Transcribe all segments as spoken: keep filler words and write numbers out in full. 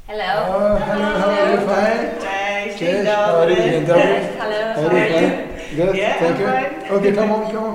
Hello. Oh, hello, how are you? Fine? Cześć, Cześć, dzień how are you? dobry. Dzień dobry. Hello, How how are are you? you? Fine? Good, Yeah, thank I'm you. fine. Okay, come on, come on.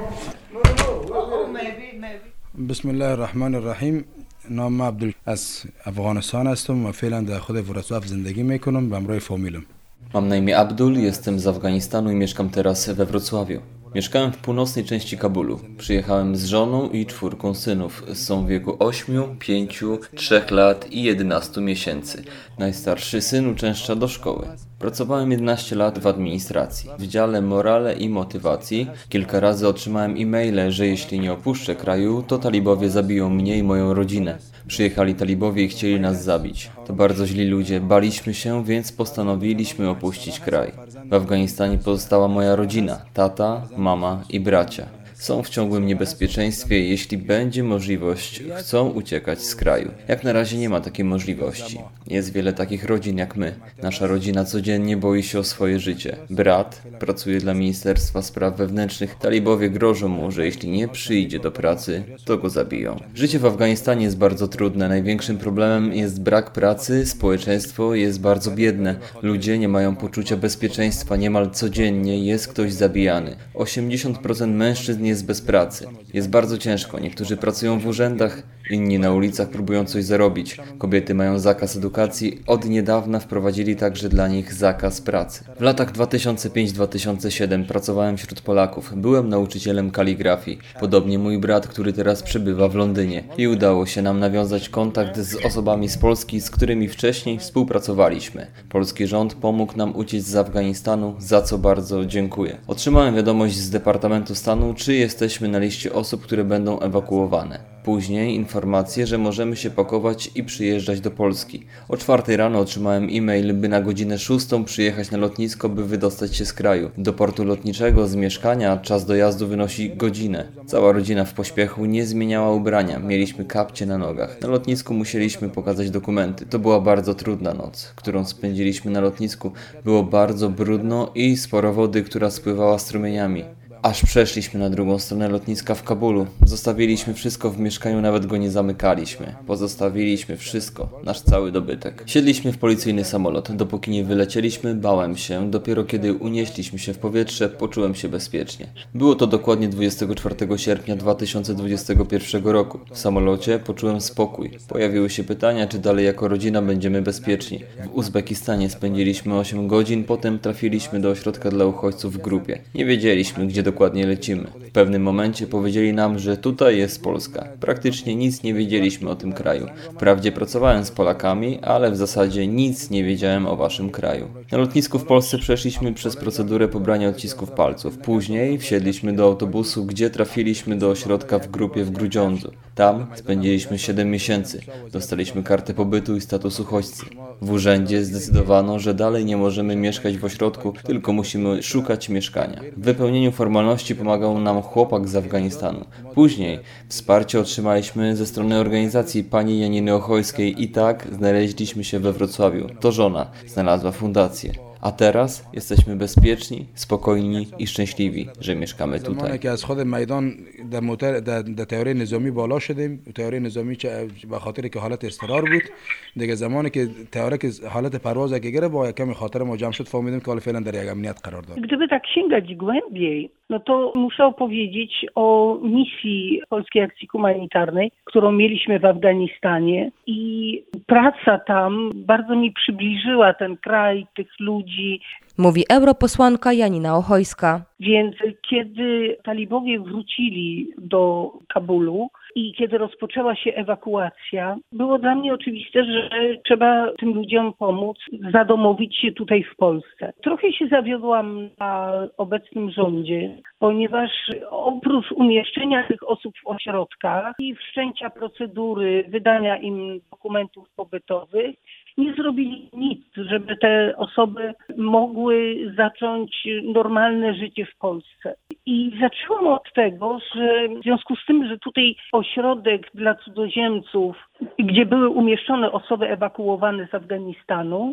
Oh, maybe, maybe. بسم الله الرحمن الرحیم. نام عبدال از افغانستان هستم و فعلا در خود ورسواف زندگی میکنم به همراه فامیلم. Mam na imię Abdul, jestem z Afganistanu i mieszkam teraz we Wrocławiu. Mieszkałem w północnej części Kabulu. Przyjechałem z żoną i czwórką synów. Są w wieku ośmiu, pięciu, trzech lat i jedenastu miesięcy. Najstarszy syn uczęszcza do szkoły. Pracowałem jedenaście lat w administracji, w dziale morale i motywacji. Kilka razy otrzymałem e-maile, że jeśli nie opuszczę kraju, to talibowie zabiją mnie i moją rodzinę. Przyjechali talibowie i chcieli nas zabić. To bardzo źli ludzie, baliśmy się, więc postanowiliśmy opuścić kraj. W Afganistanie pozostała moja rodzina, tata, mama i bracia. Są w ciągłym niebezpieczeństwie, jeśli będzie możliwość, chcą uciekać z kraju. Jak na razie nie ma takiej możliwości. Jest wiele takich rodzin jak my. Nasza rodzina codziennie boi się o swoje życie. Brat pracuje dla Ministerstwa Spraw Wewnętrznych. Talibowie grożą mu, że jeśli nie przyjdzie do pracy, to go zabiją. Życie w Afganistanie jest bardzo trudne. Największym problemem jest brak pracy, społeczeństwo jest bardzo biedne. Ludzie nie mają poczucia bezpieczeństwa. Niemal codziennie jest ktoś zabijany. osiemdziesiąt procent mężczyzn jest bez pracy. Jest bardzo ciężko. Niektórzy pracują w urzędach, inni na ulicach próbują coś zarobić. Kobiety mają zakaz edukacji. Od niedawna wprowadzili także dla nich zakaz pracy. W latach dwa tysiące piąty do dwa tysiące siódmego pracowałem wśród Polaków. Byłem nauczycielem kaligrafii. Podobnie mój brat, który teraz przebywa w Londynie. I udało się nam nawiązać kontakt z osobami z Polski, z którymi wcześniej współpracowaliśmy. Polski rząd pomógł nam uciec z Afganistanu, za co bardzo dziękuję. Otrzymałem wiadomość z Departamentu Stanu, czy jesteśmy na liście osób, które będą ewakuowane. Później informację, że możemy się pakować i przyjeżdżać do Polski. O czwartej rano otrzymałem e-mail, by na godzinę szóstą przyjechać na lotnisko, by wydostać się z kraju. Do portu lotniczego z mieszkania czas dojazdu wynosi godzinę. Cała rodzina w pośpiechu nie zmieniała ubrania. Mieliśmy kapcie na nogach. Na lotnisku musieliśmy pokazać dokumenty. To była bardzo trudna noc, którą spędziliśmy na lotnisku. Było bardzo brudno i sporo wody, która spływała strumieniami. Aż przeszliśmy na drugą stronę lotniska w Kabulu. Zostawiliśmy wszystko w mieszkaniu, nawet go nie zamykaliśmy. Pozostawiliśmy wszystko, nasz cały dobytek. Siedliśmy w policyjny samolot. Dopóki nie wylecieliśmy, bałem się. Dopiero kiedy unieśliśmy się w powietrze, poczułem się bezpiecznie. Było to dokładnie dwudziestego czwartego sierpnia dwa tysiące dwudziestego pierwszego roku. W samolocie poczułem spokój. Pojawiły się pytania, czy dalej jako rodzina będziemy bezpieczni. W Uzbekistanie spędziliśmy osiem godzin, potem trafiliśmy do ośrodka dla uchodźców w grupie. Nie wiedzieliśmy, gdzie dokładnie lecimy. W pewnym momencie powiedzieli nam, że tutaj jest Polska. Praktycznie nic nie wiedzieliśmy o tym kraju. Wprawdzie pracowałem z Polakami, ale w zasadzie nic nie wiedziałem o waszym kraju. Na lotnisku w Polsce przeszliśmy przez procedurę pobrania odcisków palców. Później wsiedliśmy do autobusu, gdzie trafiliśmy do ośrodka w grupie w Grudziądzu. Tam spędziliśmy siedem miesięcy. Dostaliśmy kartę pobytu i status uchodźcy. W urzędzie zdecydowano, że dalej nie możemy mieszkać w ośrodku, tylko musimy szukać mieszkania. W wypełnieniu formalności pomagał nam chłopak z Afganistanu. Później wsparcie otrzymaliśmy ze strony organizacji pani Janiny Ochojskiej i tak znaleźliśmy się we Wrocławiu. To żona znalazła fundację. A teraz jesteśmy bezpieczni, spokojni i szczęśliwi, że mieszkamy tutaj. زمانی که از خود میدان در موتر در در تیاره نظامی بالا شدیم، تیاره نظامی که به خاطر که حالت اضطرار بود، دیگه زمانی که تیاره که حالت پرواز که گرفت با کمی خاطر ما جمع شد، فهمیدیم که حالا فعلا در یک امنیت قرار داریم. Gdyby tak sięgać głębiej, no to muszę opowiedzieć o misji Polskiej Akcji Humanitarnej, którą mieliśmy w Afganistanie i praca tam bardzo mi przybliżyła ten kraj, tych ludzi. Mówi europosłanka Janina Ochojska. Więc kiedy talibowie wrócili do Kabulu i kiedy rozpoczęła się ewakuacja, było dla mnie oczywiste, że trzeba tym ludziom pomóc, zadomowić się tutaj w Polsce. Trochę się zawiodłam na obecnym rządzie, ponieważ oprócz umieszczenia tych osób w ośrodkach i wszczęcia procedury wydania im dokumentów pobytowych, nie zrobili nic, żeby te osoby mogły zacząć normalne życie w Polsce. I zaczęłam od tego, że w związku z tym, że tutaj ośrodek dla cudzoziemców, gdzie były umieszczone osoby ewakuowane z Afganistanu,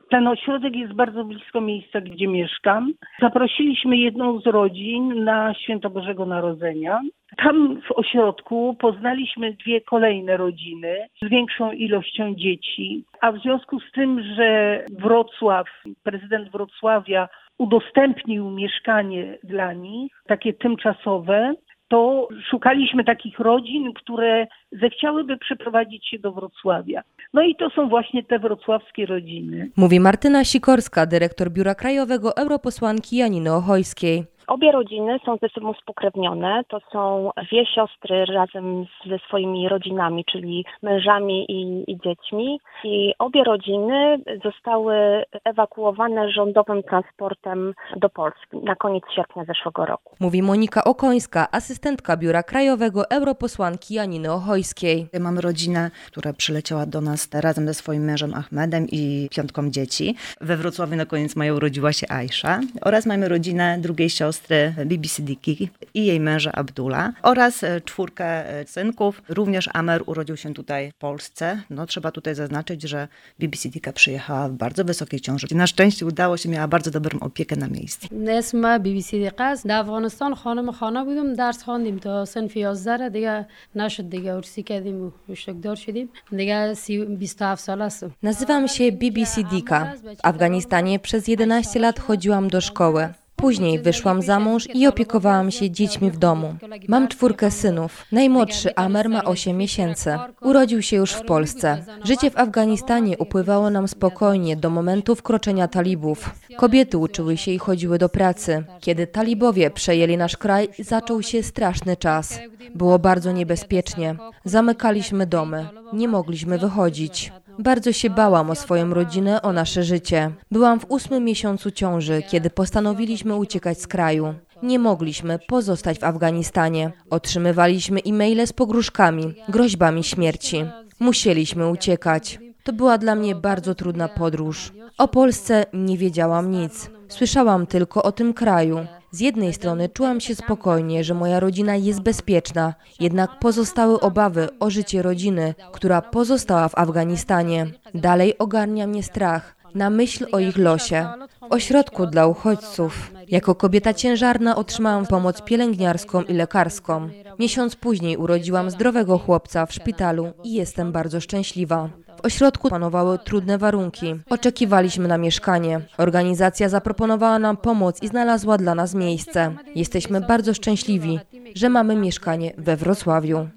Ten ośrodek jest bardzo blisko miejsca, gdzie mieszkam. Zaprosiliśmy jedną z rodzin na Święto Bożego Narodzenia. Tam w ośrodku poznaliśmy dwie kolejne rodziny z większą ilością dzieci, a w związku z tym, że Wrocław, prezydent Wrocławia udostępnił mieszkanie dla nich, takie tymczasowe, to szukaliśmy takich rodzin, które zechciałyby przeprowadzić się do Wrocławia. No i to są właśnie te wrocławskie rodziny. Mówi Martyna Sikorska, dyrektor Biura Krajowego europosłanki Janiny Ochojskiej. Obie rodziny są ze sobą spokrewnione. To są dwie siostry razem ze swoimi rodzinami, czyli mężami i, i dziećmi. I obie rodziny zostały ewakuowane rządowym transportem do Polski na koniec sierpnia zeszłego roku. Mówi Monika Okońska, asystentka Biura Krajowego europosłanki Janiny Ochojskiej. Mamy rodzinę, która przyleciała do nas razem ze swoim mężem Ahmedem i piątką dzieci. We Wrocławiu na koniec maja urodziła się Aisza. Oraz mamy rodzinę drugiej siostry Bibi Siddiqui i jej męża Abdullah oraz czwórkę synków. Również Amer urodził się tutaj w Polsce. No, trzeba tutaj zaznaczyć, że Bibi Siddiqui przyjechała w bardzo wysokiej ciąży. Na szczęście udało się, miała bardzo dobrą opiekę na miejscu. اسم بیبی صدیقه است. در افغانستان خانم خانه بودم، درس خواندیم تا صنف یازده، دیگه نشد، دیگه عروسی کردیم و مشترکدار شدیم. دیگه بیست و هفت ساله هستم. Nazywam się Bibi Siddiqa. W Afganistanie przez jedenaście lat chodziłam do szkoły. Później wyszłam za mąż i opiekowałam się dziećmi w domu. Mam czwórkę synów. Najmłodszy Amer ma osiem miesięcy. Urodził się już w Polsce. Życie w Afganistanie upływało nam spokojnie do momentu wkroczenia talibów. Kobiety uczyły się i chodziły do pracy. Kiedy talibowie przejęli nasz kraj, zaczął się straszny czas. Było bardzo niebezpiecznie. Zamykaliśmy domy. Nie mogliśmy wychodzić. Bardzo się bałam o swoją rodzinę, o nasze życie. Byłam w ósmym miesiącu ciąży, kiedy postanowiliśmy uciekać z kraju. Nie mogliśmy pozostać w Afganistanie. Otrzymywaliśmy e-maile z pogróżkami, groźbami śmierci. Musieliśmy uciekać. To była dla mnie bardzo trudna podróż. O Polsce nie wiedziałam nic. Słyszałam tylko o tym kraju. Z jednej strony czułam się spokojnie, że moja rodzina jest bezpieczna, jednak pozostały obawy o życie rodziny, która pozostała w Afganistanie. Dalej ogarnia mnie strach na myśl o ich losie. W ośrodku dla uchodźców. Jako kobieta ciężarna otrzymałam pomoc pielęgniarską i lekarską. Miesiąc później urodziłam zdrowego chłopca w szpitalu i jestem bardzo szczęśliwa. W ośrodku panowały trudne warunki. Oczekiwaliśmy na mieszkanie. Organizacja zaproponowała nam pomoc i znalazła dla nas miejsce. Jesteśmy bardzo szczęśliwi, że mamy mieszkanie we Wrocławiu.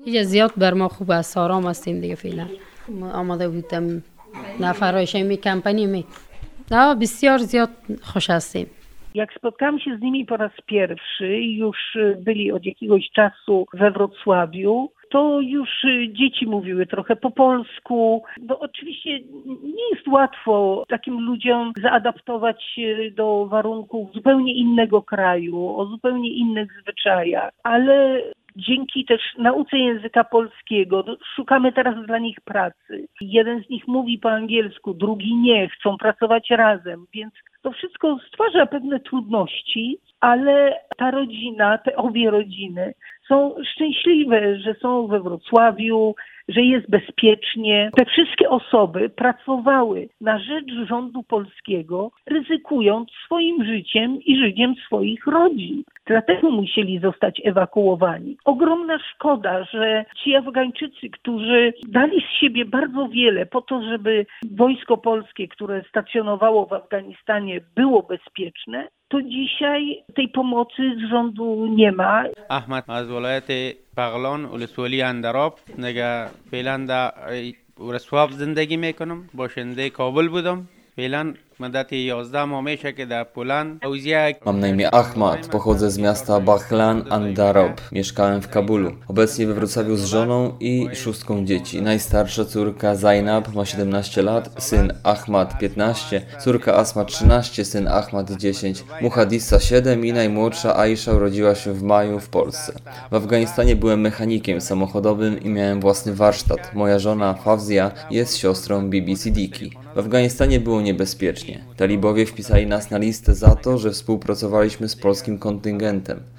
Jak spotkałam się z nimi po raz pierwszy i już byli od jakiegoś czasu we Wrocławiu, to już dzieci mówiły trochę po polsku, bo oczywiście nie jest łatwo takim ludziom zaadaptować się do warunków zupełnie innego kraju, o zupełnie innych zwyczajach, ale dzięki też nauce języka polskiego szukamy teraz dla nich pracy. Jeden z nich mówi po angielsku, drugi nie, chcą pracować razem, więc to wszystko stwarza pewne trudności, ale ta rodzina, te obie rodziny są szczęśliwe, że są we Wrocławiu, że jest bezpiecznie. Te wszystkie osoby pracowały na rzecz rządu polskiego, ryzykując swoim życiem i życiem swoich rodzin. Dlatego musieli zostać ewakuowani. Ogromna szkoda, że ci Afgańczycy, którzy dali z siebie bardzo wiele po to, żeby wojsko polskie, które stacjonowało w Afganistanie, było bezpieczne, to dzisiaj tej pomocy z rządu nie ma. Ahmad az vilayat Baghlon ulsuli Andarob nega filan da Wrocław zindagi mekonam boshende Kabul budam filan madati jedenaście ماه میشه که در پولان اوزیا. Mam na imię Ahmad, pochodzę z miasta Baghlan Andarob. Mieszkałem w Kabulu. Obecnie we Wrocławiu z żoną i szóstką dzieci. Najstarsza córka Zainab ma siedemnaście lat, syn Ahmad piętnaście, córka Asma trzynaście, syn Ahmad dziesięć, Muhadissa siedem i najmłodsza Aisha urodziła się w maju w Polsce. W Afganistanie byłem mechanikiem samochodowym i miałem własny warsztat. Moja żona Fawzia jest siostrą Bibi Siddiqui. W Afganistanie było niebezpiecznie. Talibowie wpisali nas na listę za to, że współpracowaliśmy z polskim kontyngentem.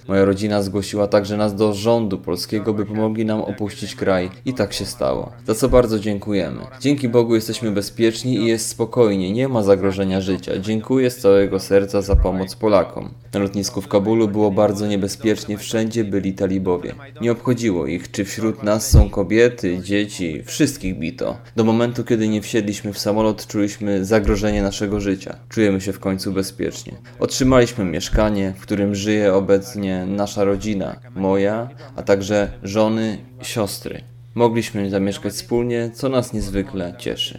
Moja rodzina zgłosiła także nas do rządu polskiego, by pomogli nam opuścić kraj i tak się stało. Za co bardzo dziękujemy. Dzięki Bogu jesteśmy bezpieczni i jest spokojnie, nie ma zagrożenia życia. Dziękuję z całego serca za pomoc Polakom. Na lotnisku w Kabulu było bardzo niebezpiecznie, wszędzie byli talibowie. Nie obchodziło ich, czy wśród nas są kobiety, dzieci, wszystkich bito. Do momentu, kiedy nie wsiedliśmy w samolot, czuliśmy zagrożenie naszego życia. Czujemy się w końcu bezpiecznie. Otrzymaliśmy mieszkanie, w którym żyje obecnie nasza rodzina, moja, a także żony i siostry. Mogliśmy zamieszkać wspólnie, co nas niezwykle cieszy.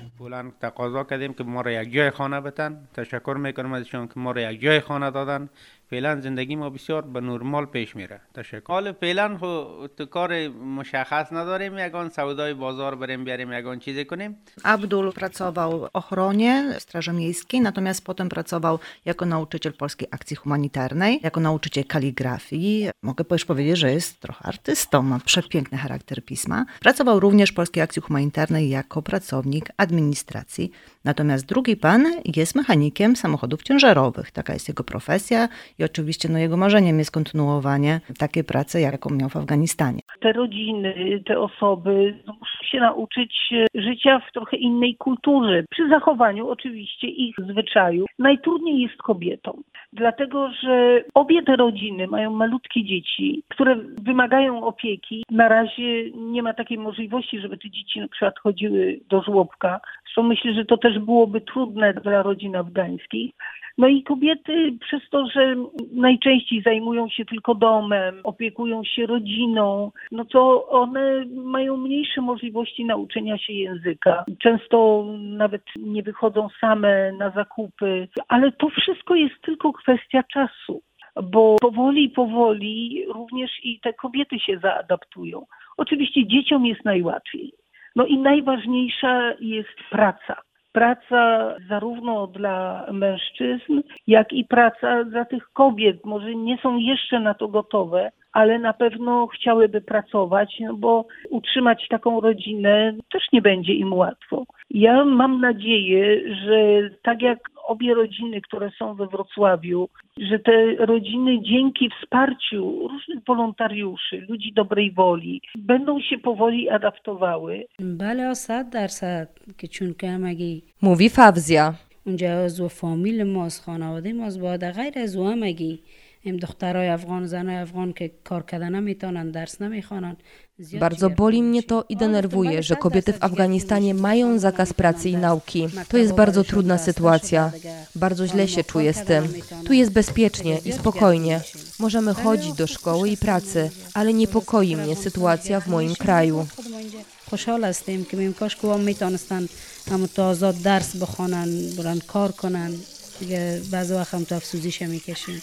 فعلا زندگی ما بسیار به نرمال پیش میره. تشکر. حالا فعلا تو کار مشخص نداریم، یگان سودای بازار بریم بیاریم، یگان چیزی کنیم. Abdul pracował w ochronie Straży Miejskiej, natomiast potem pracował jako nauczyciel Polskiej Akcji Humanitarnej, jako nauczyciel kaligrafii. Mogę już powiedzieć, że jest trochę artystą, ma przepiękny charakter pisma. Pracował również w Polskiej Akcji Humanitarnej jako pracownik administracji. Natomiast drugi pan jest mechanikiem samochodów ciężarowych. Taka jest jego profesja i oczywiście no, jego marzeniem jest kontynuowanie takiej pracy, jaką miał w Afganistanie. Te rodziny, te osoby muszą się nauczyć życia w trochę innej kulturze, przy zachowaniu oczywiście ich zwyczajów. Najtrudniej jest kobietom, dlatego że obie te rodziny mają malutkie dzieci, które wymagają opieki. Na razie nie ma takiej możliwości, żeby te dzieci na przykład chodziły do żłobka. Zresztą myślę, że to też byłoby trudne dla rodzin afgańskich. No i kobiety przez to, że najczęściej zajmują się tylko domem, opiekują się rodziną, no to one mają mniejsze możliwości nauczenia się języka. Często nawet nie wychodzą same na zakupy, ale to wszystko jest tylko kwestia czasu, bo powoli, powoli również i te kobiety się zaadaptują. Oczywiście dzieciom jest najłatwiej. No i najważniejsza jest praca. Praca zarówno dla mężczyzn, jak i praca dla tych kobiet. Może nie są jeszcze na to gotowe, ale na pewno chciałyby pracować, no bo utrzymać taką rodzinę też nie będzie im łatwo. Ja mam nadzieję, że tak jak obie rodziny, które są we Wrocławiu, że te rodziny dzięki wsparciu różnych wolontariuszy, ludzi dobrej woli, będą się powoli adaptowały. بله صد درصد که چون که همگی Mówi Fawzja. اونجا عضو فامیل ماست، خانواده ماست، باید غیر از او همگی این دخترای افغان، زنای افغان که کار کردن نمیتونن، درس نمیخوانن. Bardzo boli mnie to i denerwuje, że kobiety w Afganistanie mają zakaz pracy i nauki. To jest bardzo trudna sytuacja. Bardzo źle się czuję z tym. Tu jest bezpiecznie i spokojnie. Możemy chodzić do szkoły i pracy, ale niepokoi mnie sytuacja w moim kraju. خوشحال هستیم که میم کاش که هم میتونستن هم تو آزاد درس بخونن، برن کار کنن. دیگه بعضی وقت هم تو افسوزیش میکشیم.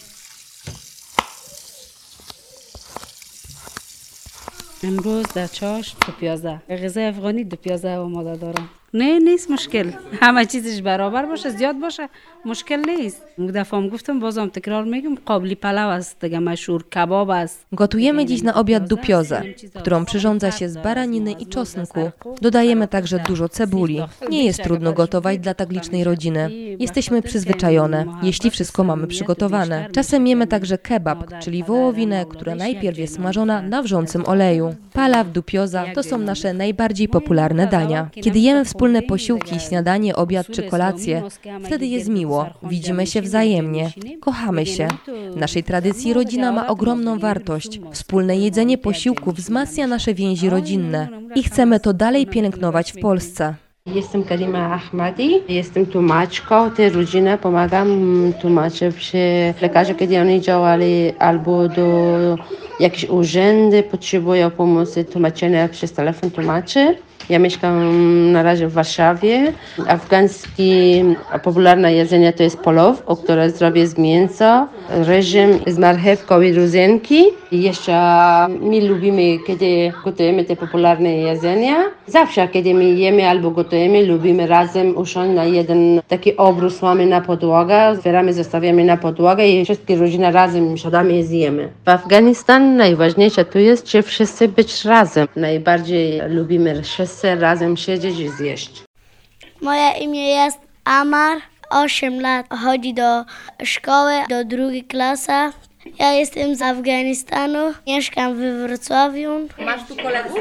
امروز در چاش دو پیازده غذای افغانی دو پیازده آماده دارم. نه نیست مشکل، همه چیزش برابر باشه، زیاد باشه، مشکل نیست. دفعه هم گفتم، بازم تکرار میگم، قابلی پلو است دیگه، مشهور کباب است. Gotujemy dziś na obiad dupiozę, którą przyrządza się z baraniny i czosnku. Dodajemy także dużo cebuli. Nie jest trudno gotować dla tak licznej rodziny. Jesteśmy przyzwyczajone, jeśli wszystko mamy przygotowane. Czasem jemy także kebab, czyli wołowinę, która najpierw jest smażona na wrzącym oleju. Palaw, dupioza to są nasze najbardziej popularne dania. Kiedy jemy wspólne posiłki, śniadanie, obiad czy kolację, wtedy jest miło, widzimy się wzajemnie, kochamy się. W naszej tradycji rodzina ma ogromną wartość. Wspólne jedzenie posiłków wzmacnia nasze więzi rodzinne i chcemy to dalej pielęgnować w Polsce. Jestem Karima Ahmadi, jestem tłumaczką tej rodziny, pomagam tłumaczom przy lekarzach, kiedy oni działali albo do jakichś urzędy, potrzebują pomocy tłumaczenia przez telefon tłumaczy. Ja mieszkam na razie w Warszawie. Afgańskie popularne jedzenie to jest polow, o które zrobię z mięsa, reżim z marchewką i rodzynki. I jeszcze my lubimy, kiedy gotujemy te popularne jedzenia. Zawsze, kiedy my jemy albo gotujemy, lubimy razem usiąść na jeden taki obrus, mamy na podłogę, zbieramy, zostawiamy na podłogę i wszystkie rodziny razem siadamy i zjemy. W Afganistanie najważniejsze tu jest, że wszyscy być razem. Najbardziej lubimy wszyscy razem siedzieć i zjeść. Moje imię jest Amar, osiem lat. Chodzi do szkoły, do drugiej klasy. Ja jestem z Afganistanu, mieszkam we Wrocławiu. Masz tu kolegów?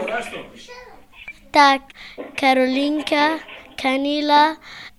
Tak, Karolinka, Kamila,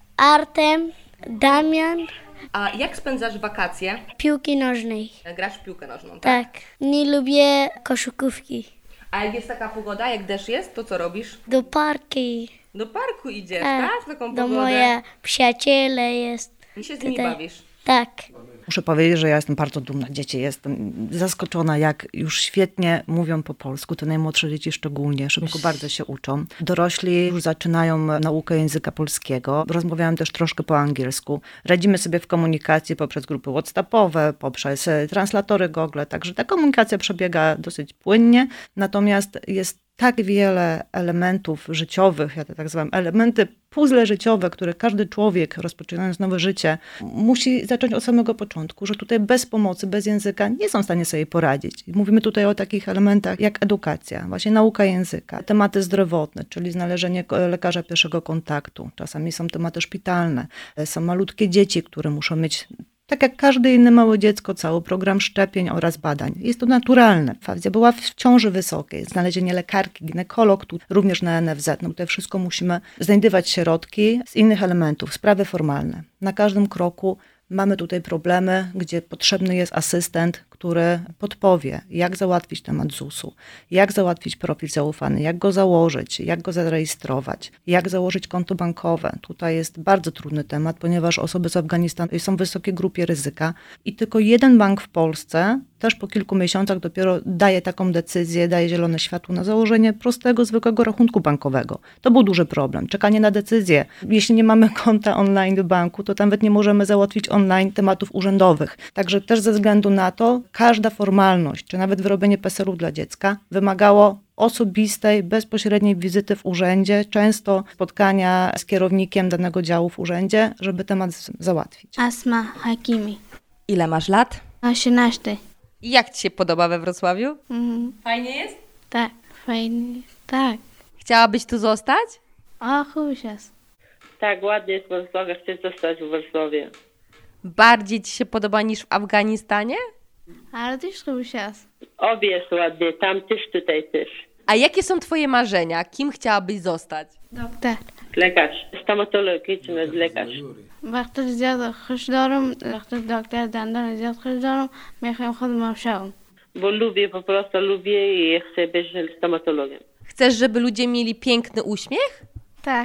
Artem, Damian. A jak spędzasz wakacje? Piłki nożnej. Grasz w piłkę nożną, tak? Tak, nie lubię koszykówki. A jak jest taka pogoda, jak deszcz jest, to co robisz? Do parki. Do parku idziesz, Tak, tak? W taką do pogodę. moje przyjaciele jest. I się z nimi tutaj. bawisz? Tak. Muszę powiedzieć, że ja jestem bardzo dumna z dzieci. Jestem zaskoczona, jak już świetnie mówią po polsku. Te najmłodsze dzieci szczególnie, szybko bardzo się uczą. Dorośli już zaczynają naukę języka polskiego. Rozmawiają też troszkę po angielsku. Radzimy sobie w komunikacji poprzez grupy whatsappowe, poprzez translatory Google. Także ta komunikacja przebiega dosyć płynnie. Natomiast jest tak wiele elementów życiowych, ja to tak zwam, elementy puzzle życiowe, które każdy człowiek, rozpoczynając nowe życie, musi zacząć od samego początku, że tutaj bez pomocy, bez języka nie są w stanie sobie poradzić. Mówimy tutaj o takich elementach jak edukacja, właśnie nauka języka, tematy zdrowotne, czyli znalezienie lekarza pierwszego kontaktu. Czasami są tematy szpitalne, są malutkie dzieci, które muszą mieć, tak jak każde inne małe dziecko, cały program szczepień oraz badań. Jest to naturalne. Fawzja była w ciąży wysokiej. Znalezienie lekarki, ginekolog, tu również na N F Z. No tutaj wszystko musimy znajdywać środki z innych elementów, sprawy formalne. Na każdym kroku mamy tutaj problemy, gdzie potrzebny jest asystent, który podpowie, jak załatwić temat zusu, jak załatwić profil zaufany, jak go założyć, jak go zarejestrować, jak założyć konto bankowe. Tutaj jest bardzo trudny temat, ponieważ osoby z Afganistanu są w wysokiej grupie ryzyka i tylko jeden bank w Polsce też po kilku miesiącach dopiero daje taką decyzję, daje zielone światło na założenie prostego, zwykłego rachunku bankowego. To był duży problem. Czekanie na decyzję. Jeśli nie mamy konta online do banku, to nawet nie możemy załatwić online tematów urzędowych. Także też ze względu na to każda formalność, czy nawet wyrobienie PESEL-u dla dziecka wymagało osobistej, bezpośredniej wizyty w urzędzie, często spotkania z kierownikiem danego działu w urzędzie, żeby temat załatwić. Asma Hakimi. Ile masz lat? osiemnaście. I jak ci się podoba we Wrocławiu? Mhm. Fajnie jest? Tak, fajnie. Tak. Chciałabyś tu zostać? A, chusias. Tak, ładnie jest Wrocław, chcę zostać w Wrocławiu. Bardziej ci się podoba niż w Afganistanie? Ale też chusias. Obie jest ładnie, tam też, tutaj też. A jakie są twoje marzenia? Kim chciałabyś zostać? Doktor. Lekarz, stomatologiczny lekarz. وقتی زیاد خوش دارم وقتی دکتر دندان زیاد خوش دارم میخوام خودم شوم. Bo lubię, po prostu lubię i chcę być stomatologiem. Chcesz, żeby ludzie mieli piękny uśmiech? Tak.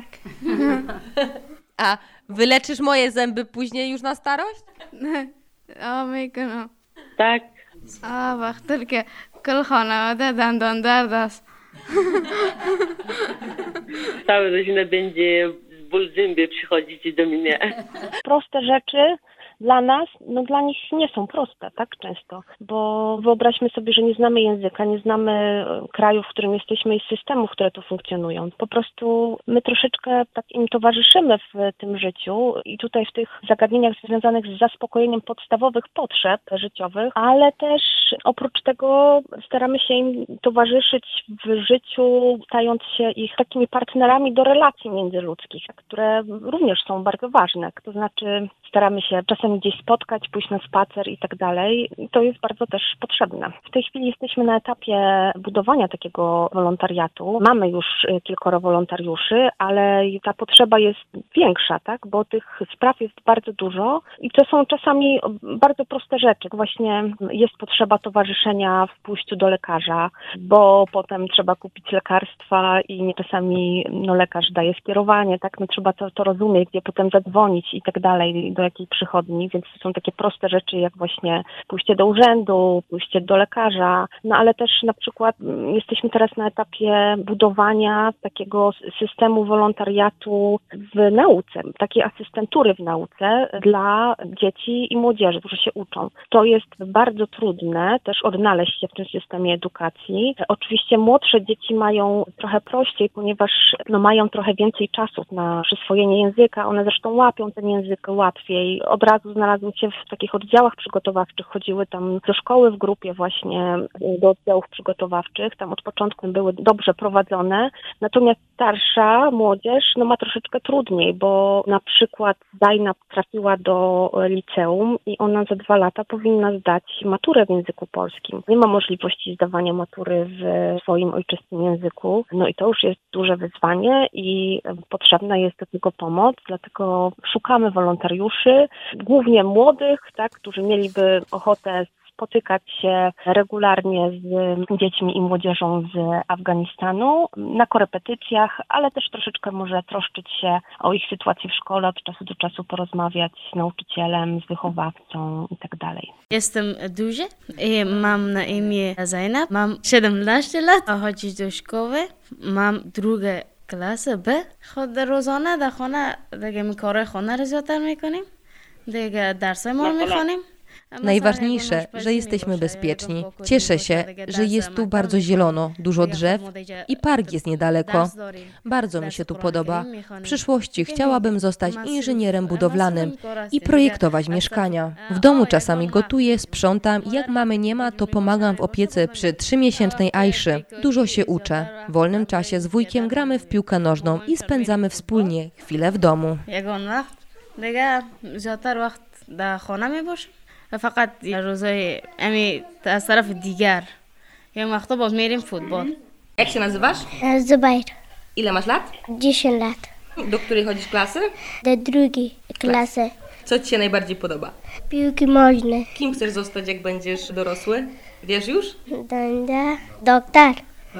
A wyleczysz moje zęby później już na starość? آه میکنم. Tak. آه وقتی که کل خانواده دندان درد است. Cała rodzina będzie z ból zęby przychodzić do mnie. Proste rzeczy dla nas, no dla nich nie są proste, tak często, bo wyobraźmy sobie, że nie znamy języka, nie znamy kraju, w którym jesteśmy i systemów, które tu funkcjonują. Po prostu my troszeczkę tak im towarzyszymy w tym życiu i tutaj w tych zagadnieniach związanych z zaspokojeniem podstawowych potrzeb życiowych, ale też oprócz tego staramy się im towarzyszyć w życiu, stając się ich takimi partnerami do relacji międzyludzkich, które również są bardzo ważne. To znaczy staramy się czasem gdzieś spotkać, pójść na spacer i tak dalej. To jest bardzo też potrzebne. W tej chwili jesteśmy na etapie budowania takiego wolontariatu. Mamy już kilkoro wolontariuszy, ale ta potrzeba jest większa, tak? Bo tych spraw jest bardzo dużo i to są czasami bardzo proste rzeczy. Właśnie jest potrzeba towarzyszenia w pójściu do lekarza, bo potem trzeba kupić lekarstwa i czasami no, lekarz daje skierowanie, tak? No, trzeba to, to rozumieć, gdzie potem zadzwonić i tak dalej, do jakiej przychodni, więc to są takie proste rzeczy jak właśnie pójście do urzędu, pójście do lekarza, no ale też na przykład jesteśmy teraz na etapie budowania takiego systemu wolontariatu w nauce, takiej asystentury w nauce dla dzieci i młodzieży, którzy się uczą. To jest bardzo trudne też odnaleźć się w tym systemie edukacji. Oczywiście młodsze dzieci mają trochę prościej, ponieważ no, mają trochę więcej czasu na przyswojenie języka, one zresztą łapią ten język łatwiej, od razu razu znalazły się w takich oddziałach przygotowawczych, chodziły tam do szkoły w grupie właśnie, do oddziałów przygotowawczych. Tam od początku były dobrze prowadzone. Natomiast starsza młodzież no, ma troszeczkę trudniej, bo na przykład Zainab trafiła do liceum i ona za dwa lata powinna zdać maturę w języku polskim. Nie ma możliwości zdawania matury w swoim ojczystym języku. No i to już jest duże wyzwanie i potrzebna jest do tego pomoc, dlatego szukamy wolontariuszy, głównie młodych, tak, którzy mieliby ochotę spotykać się regularnie z dziećmi i młodzieżą z Afganistanu na korepetycjach, ale też troszeczkę może troszczyć się o ich sytuację w szkole, od czasu do czasu porozmawiać z nauczycielem, z wychowawcą i tak dalej. Jestem duży i mam na imię Zainab. Mam siedemnaście lat, a chodzić do szkoły. Mam drugą klasę B. Chodzę روزانه در خانه دیگه کار خانه رو زیادتر میکنیم. دیگه درسمون میخونیم. Najważniejsze, że jesteśmy bezpieczni. Cieszę się, że jest tu bardzo zielono, dużo drzew i park jest niedaleko. Bardzo mi się tu podoba. W przyszłości chciałabym zostać inżynierem budowlanym i projektować mieszkania. W domu czasami gotuję, sprzątam i jak mamy nie ma, to pomagam w opiece przy trzymiesięcznej Aiszy. Dużo się uczę. W wolnym czasie z wujkiem gramy w piłkę nożną i spędzamy wspólnie chwilę w domu. فقط روزای امی از طرف دیگر یا وقتا باز میریم فوتبال. Jak się nazywasz? Zubair. Ile masz lat? dziesięć lat. Do której chodzisz klasy? Do drugiej klasy. Co ci się najbardziej podoba? Piłki nożne. Kim chcesz zostać, jak będziesz dorosły? Wiesz już? Będę doktor.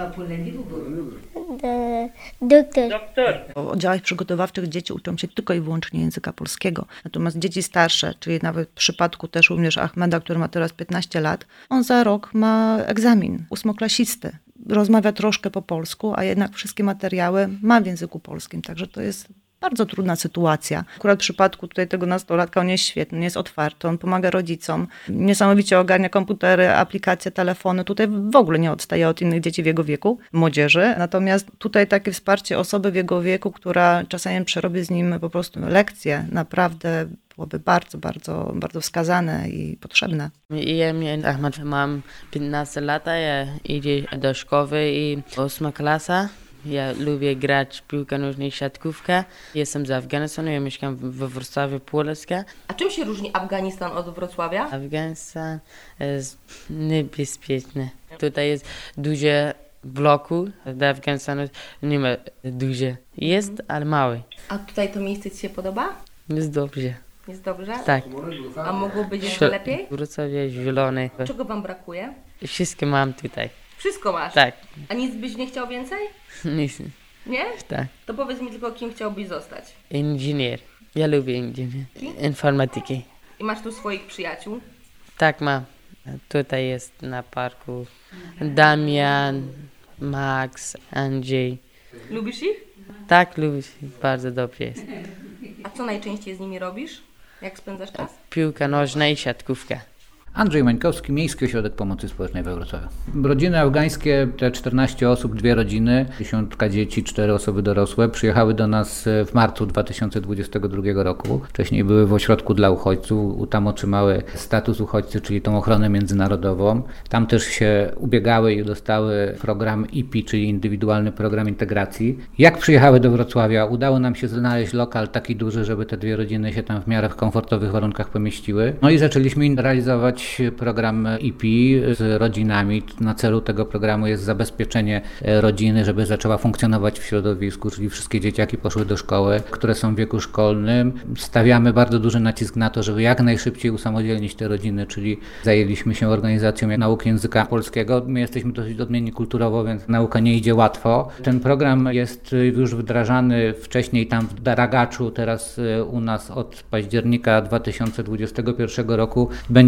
Doktor. Doktor. W oddziałach przygotowawczych dzieci uczą się tylko i wyłącznie języka polskiego. Natomiast dzieci starsze, czyli nawet w przypadku też również Ahmeda, który ma teraz piętnaście lat, on za rok ma egzamin ósmoklasisty. Rozmawia troszkę po polsku, a jednak wszystkie materiały ma w języku polskim. Także to jest bardzo trudna sytuacja. Akurat w przypadku tutaj tego nastolatka on jest świetny, jest otwarty, on pomaga rodzicom, niesamowicie ogarnia komputery, aplikacje, telefony. Tutaj w ogóle nie odstaje od innych dzieci w jego wieku, młodzieży. Natomiast tutaj takie wsparcie osoby w jego wieku, która czasami przerobi z nim po prostu lekcje, naprawdę byłoby bardzo, bardzo, bardzo wskazane i potrzebne. Ja Ahmed, mam piętnaście lat, ja idę do szkoły i ósma klasa. Ja lubię grać w piłkę nożną i siatkówkę. Jestem z Afganistanu, ja mieszkam we Wrocławiu, Polska. A czym się różni Afganistan od Wrocławia? Afganistan jest niebezpieczny. Tutaj jest duże bloku, do Afganistanu nie ma duże. Jest, ale mały. A tutaj to miejsce ci się podoba? Jest dobrze. Jest dobrze? Tak. A mogło być jeszcze lepiej? Wrocław jest zielony. Czego wam brakuje? Wszystko mam tutaj. Wszystko masz? Tak. A nic byś nie chciał więcej? Nic. Nie? Tak. To powiedz mi tylko, kim chciałbyś zostać? Inżynier. Ja lubię inżynier. Informatyki. I masz tu swoich przyjaciół? Tak, mam. Tutaj jest na parku Damian, Max, Andrzej. Lubisz ich? Tak, lubię. Bardzo dobrze jest. A co najczęściej z nimi robisz? Jak spędzasz czas? Piłka nożna i siatkówka. Andrzej Mańkowski, Miejski Ośrodek Pomocy Społecznej we Wrocławiu. Rodziny afgańskie, te czternaście osób, dwie rodziny, dziesiątka dzieci, cztery osoby dorosłe, przyjechały do nas w marcu dwa tysiące dwudziestego drugiego roku. Wcześniej były w ośrodku dla uchodźców, tam otrzymały status uchodźcy, czyli tą ochronę międzynarodową. Tam też się ubiegały i dostały program I P I, czyli Indywidualny Program Integracji. Jak przyjechały do Wrocławia, udało nam się znaleźć lokal taki duży, żeby te dwie rodziny się tam w miarę w komfortowych warunkach pomieściły. No i zaczęliśmy realizować program I P I z rodzinami. Na celu tego programu jest zabezpieczenie rodziny, żeby zaczęła funkcjonować w środowisku, czyli wszystkie dzieciaki poszły do szkoły, które są w wieku szkolnym. Stawiamy bardzo duży nacisk na to, żeby jak najszybciej usamodzielnić te rodziny, czyli zajęliśmy się organizacją nauk języka polskiego. My jesteśmy dosyć odmienni kulturowo, więc nauka nie idzie łatwo. Ten program jest już wdrażany wcześniej tam w Daragaczu, teraz u nas od października dwa tysiące dwudziestego pierwszego roku będzie trwał do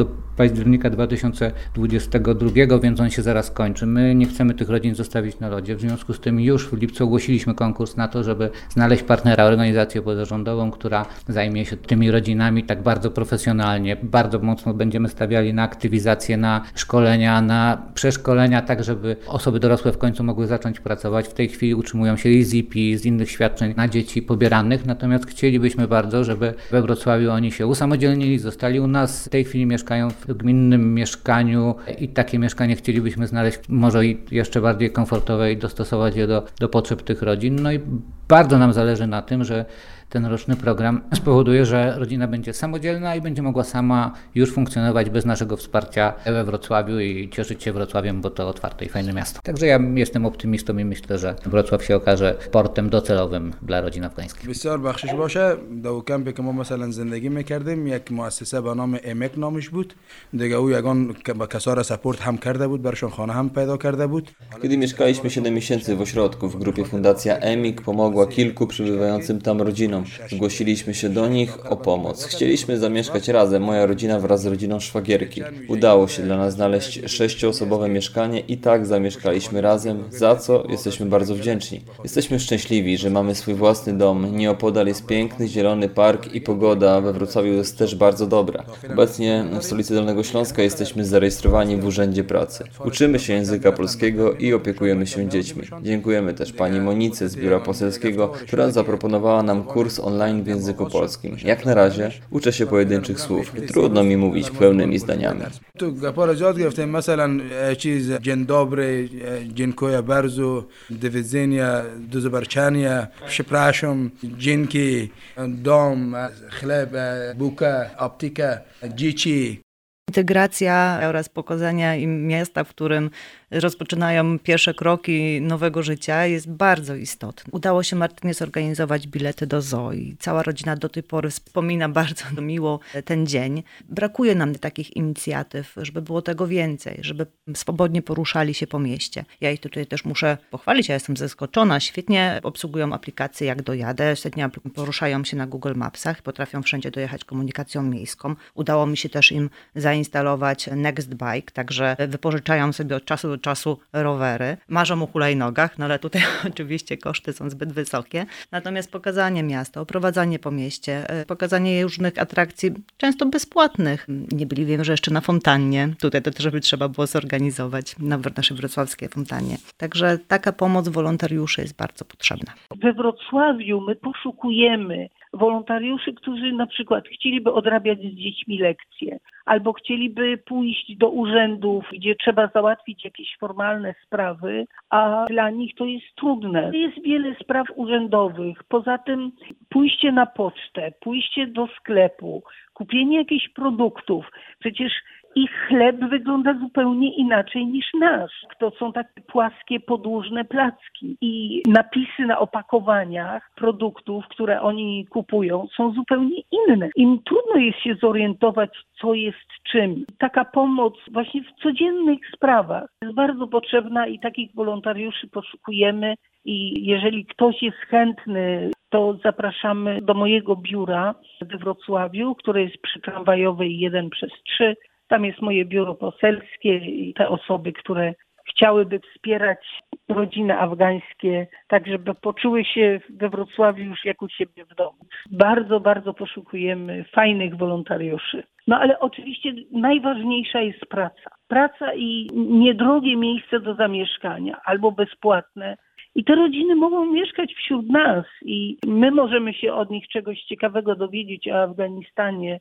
do października dwa tysiące dwudziestego drugiego, więc on się zaraz kończy. My nie chcemy tych rodzin zostawić na lodzie. W związku z tym już w lipcu ogłosiliśmy konkurs na to, żeby znaleźć partnera, organizację pozarządową, która zajmie się tymi rodzinami tak bardzo profesjonalnie. Bardzo mocno będziemy stawiali na aktywizację, na szkolenia, na przeszkolenia, tak żeby osoby dorosłe w końcu mogły zacząć pracować. W tej chwili utrzymują się i z I P I, z innych świadczeń na dzieci pobieranych, natomiast chcielibyśmy bardzo, żeby we Wrocławiu oni się usamodzielnili, zostali u nas. W tej chwili mieszkają w gminnym mieszkaniu i takie mieszkanie chcielibyśmy znaleźć może i jeszcze bardziej komfortowe i dostosować je do, do potrzeb tych rodzin. No i bardzo nam zależy na tym, że ten roczny program spowoduje, że rodzina będzie samodzielna i będzie mogła sama już funkcjonować bez naszego wsparcia we Wrocławiu i cieszyć się Wrocławiem, bo to otwarte i fajne miasto. Także ja jestem optymistą i myślę, że Wrocław się okaże portem docelowym dla rodzin afgańskich. بسیار بخشش باشه دو کمپی که ما مثلا زندگی میکردیم یک مؤسسه به نام امک نامش بود دیگه او یگان با کسا سپورت هم کرده بود برشون خانه هم پیدا کرده بود. Kiedy mieszkaliśmy siedem miesięcy w ośrodku w grupie Fundacja Emik pomogła kilku przybywającym tam rodzinom. Zgłosiliśmy się do nich o pomoc. Chcieliśmy zamieszkać razem, moja rodzina wraz z rodziną szwagierki. Udało się dla nas znaleźć sześcioosobowe mieszkanie i tak zamieszkaliśmy razem, za co jesteśmy bardzo wdzięczni. Jesteśmy szczęśliwi, że mamy swój własny dom. Nieopodal jest piękny, zielony park i pogoda we Wrocławiu jest też bardzo dobra. Obecnie w stolicy Dolnego Śląska jesteśmy zarejestrowani w Urzędzie Pracy. Uczymy się języka polskiego i opiekujemy się dziećmi. Dziękujemy też pani Monice z Biura Poselskiego, która zaproponowała nam kurs online w języku polskim. Jak na razie uczę się pojedynczych słów. Trudno mi mówić pełnymi zdaniami. Tu parę جات گرفتیم مثلا چیز dzień dobry, dziękuję bardzo, do widzenia, do zobaczenia, przepraszam, dzięki, dom, chleb, bułka, apteka, dzieci. Integracja oraz pokazanie im miasta, w którym rozpoczynają pierwsze kroki nowego życia, jest bardzo istotne. Udało się Martynie zorganizować bilety do zoo i cała rodzina do tej pory wspomina bardzo miło ten dzień. Brakuje nam takich inicjatyw, żeby było tego więcej, żeby swobodnie poruszali się po mieście. Ja ich tutaj też muszę pochwalić, ja jestem zaskoczona. Świetnie obsługują aplikacje Jak Dojadę, świetnie poruszają się na Google Mapsach, potrafią wszędzie dojechać komunikacją miejską. Udało mi się też im zainstalować Nextbike, także wypożyczają sobie od czasu do czasu rowery. Marzą o hulajnogach, no ale tutaj oczywiście koszty są zbyt wysokie. Natomiast pokazanie miasta, oprowadzanie po mieście, pokazanie różnych atrakcji, często bezpłatnych. Nie byli, wiem, że jeszcze na fontannie. Tutaj to też by trzeba było zorganizować na naszej wrocławskiej fontannie. Także taka pomoc wolontariuszy jest bardzo potrzebna. We Wrocławiu my poszukujemy wolontariuszy, którzy na przykład chcieliby odrabiać z dziećmi lekcje, albo chcieliby pójść do urzędów, gdzie trzeba załatwić jakieś formalne sprawy, a dla nich to jest trudne. Jest wiele spraw urzędowych. Poza tym pójście na pocztę, pójście do sklepu, kupienie jakichś produktów. Przecież ich chleb wygląda zupełnie inaczej niż nasz. To są takie płaskie, podłużne placki. I napisy na opakowaniach produktów, które oni kupują, są zupełnie inne. Im trudno jest się zorientować, co jest czym. Taka pomoc właśnie w codziennych sprawach jest bardzo potrzebna i takich wolontariuszy poszukujemy. I jeżeli ktoś jest chętny, to zapraszamy do mojego biura we Wrocławiu, które jest przy Tramwajowej jeden przez trzy. Tam jest moje biuro poselskie i te osoby, które chciałyby wspierać rodziny afgańskie, tak żeby poczuły się we Wrocławiu już jak u siebie w domu. Bardzo, bardzo poszukujemy fajnych wolontariuszy. No ale oczywiście najważniejsza jest praca. Praca i niedrogie miejsce do zamieszkania albo bezpłatne. I te rodziny mogą mieszkać wśród nas i my możemy się od nich czegoś ciekawego dowiedzieć o Afganistanie.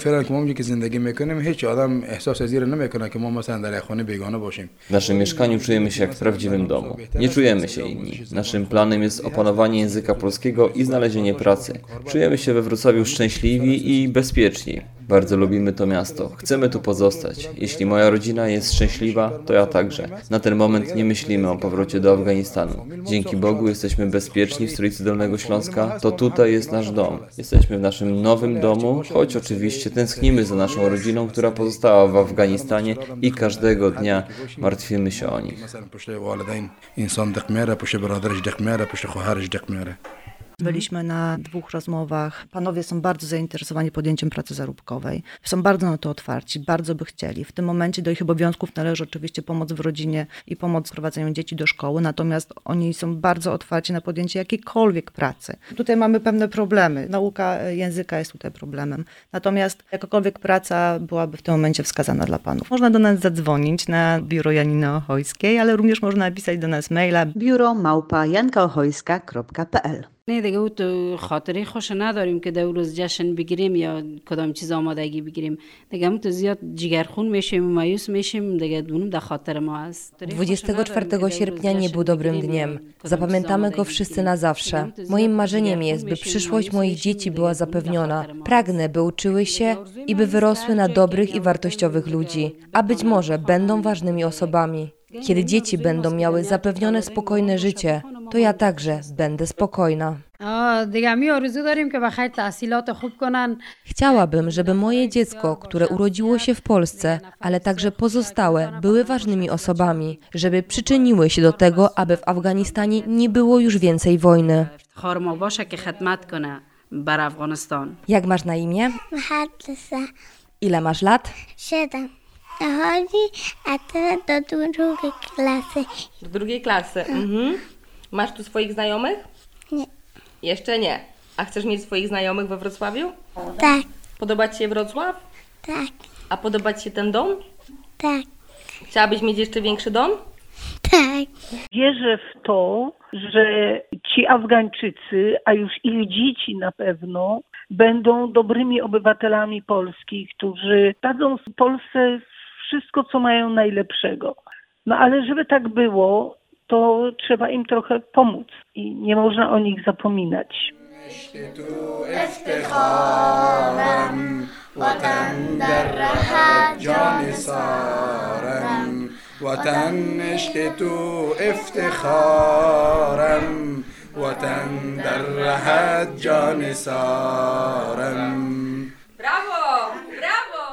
W naszym mieszkaniu czujemy się jak w prawdziwym domu. Nie czujemy się inni. Naszym planem jest opanowanie języka polskiego i znalezienie pracy. Czujemy się we Wrocławiu szczęśliwi i bezpieczni. Bardzo lubimy to miasto. Chcemy tu pozostać. Jeśli moja rodzina jest szczęśliwa, to ja także. Na ten moment nie myślimy o powrocie do Afganistanu. Dzięki Bogu jesteśmy bezpieczni w stolicy Dolnego Śląska. To tutaj jest nasz dom. Jesteśmy w naszym nowym domu, choć oczywiście tęsknimy za naszą rodziną, która pozostała w Afganistanie i każdego dnia martwimy się o nich. Byliśmy na dwóch rozmowach. Panowie są bardzo zainteresowani podjęciem pracy zarobkowej. Są bardzo na to otwarci, bardzo by chcieli. W tym momencie do ich obowiązków należy oczywiście pomoc w rodzinie i pomoc w prowadzeniu dzieci do szkoły, natomiast oni są bardzo otwarci na podjęcie jakiejkolwiek pracy. Tutaj mamy pewne problemy. Nauka języka jest tutaj problemem. Natomiast jakakolwiek praca byłaby w tym momencie wskazana dla panów. Można do nas zadzwonić na biuro Janiny Ochojskiej, ale również można napisać do nas maila biuro małpa janka ochojska kropka pe el. نه دیگه او تو خاطره خوش نداریم که در روز جشن بگیریم یا کدام چیز آمادگی بگیریم. دیگه هم تو زیاد جگرخون میشیم و مایوس میشیم، دیگه اونم در خاطر ما است. dwudziestego czwartego sierpnia nie był dobrym dniem. Zapamiętamy go wszyscy na zawsze. Moim marzeniem jest, by przyszłość moich dzieci była zapewniona. Pragnę, by uczyły się i by wyrosły na dobrych i wartościowych ludzi, a być może będą ważnymi osobami. Kiedy dzieci będą miały zapewnione spokojne życie, to ja także będę spokojna. Chciałabym, żeby moje dziecko, które urodziło się w Polsce, ale także pozostałe, były ważnymi osobami, żeby przyczyniły się do tego, aby w Afganistanie nie było już więcej wojny. Jak masz na imię? Ile masz lat? Siedem. Chodzi, a teraz do drugiej klasy. Do drugiej klasy. Mhm. Masz tu swoich znajomych? Nie. Jeszcze nie. A chcesz mieć swoich znajomych we Wrocławiu? Tak. Podoba ci się Wrocław? Tak. A podoba ci się ten dom? Tak. Chciałabyś mieć jeszcze większy dom? Tak. Wierzę w to, że ci Afgańczycy, a już ich dzieci na pewno, będą dobrymi obywatelami Polski, którzy dadzą Polsce wszystko, co mają najlepszego. No ale żeby tak było, to trzeba im trochę pomóc i nie można o nich zapominać.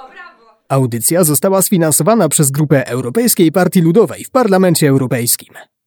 Audycja została sfinansowana przez Grupę Europejskiej Partii Ludowej w Parlamencie Europejskim.